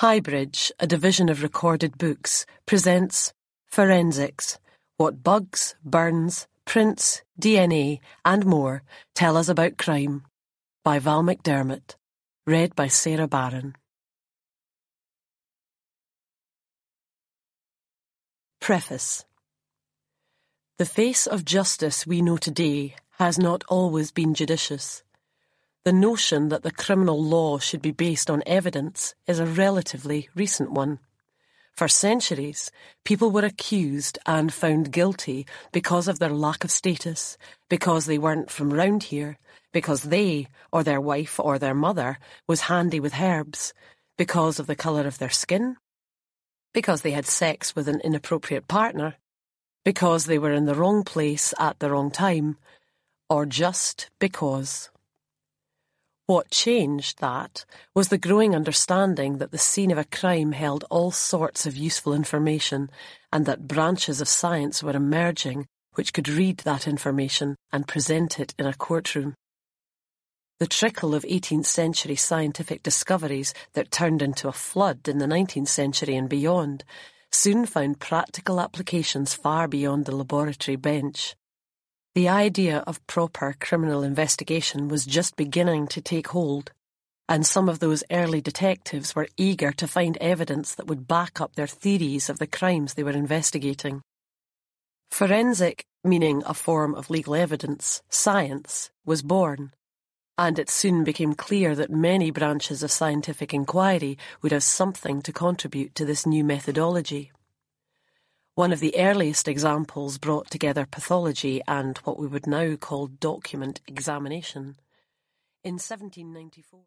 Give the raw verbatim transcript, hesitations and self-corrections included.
Highbridge, a division of Recorded Books, presents Forensics, What Bugs, Burns, Prints, D N A and More Tell Us About Crime, by Val McDermott, read by Sarah Barron. Preface. The face of justice we know today has not always been judicious. The notion that the criminal law should be based on evidence is a relatively recent one. For centuries, people were accused and found guilty because of their lack of status, because they weren't from round here, because they, or their wife or their mother, was handy with herbs, because of the colour of their skin, because they had sex with an inappropriate partner, because they were in the wrong place at the wrong time, or just because. What changed that was the growing understanding that the scene of a crime held all sorts of useful information and that branches of science were emerging which could read that information and present it in a courtroom. The trickle of eighteenth century scientific discoveries that turned into a flood in the nineteenth century and beyond soon found practical applications far beyond the laboratory bench. The idea of proper criminal investigation was just beginning to take hold, and some of those early detectives were eager to find evidence that would back up their theories of the crimes they were investigating. Forensic, meaning a form of legal evidence, science, was born, and it soon became clear that many branches of scientific inquiry would have something to contribute to this new methodology. One of the earliest examples brought together pathology and what we would now call document examination. In seventeen ninety-four...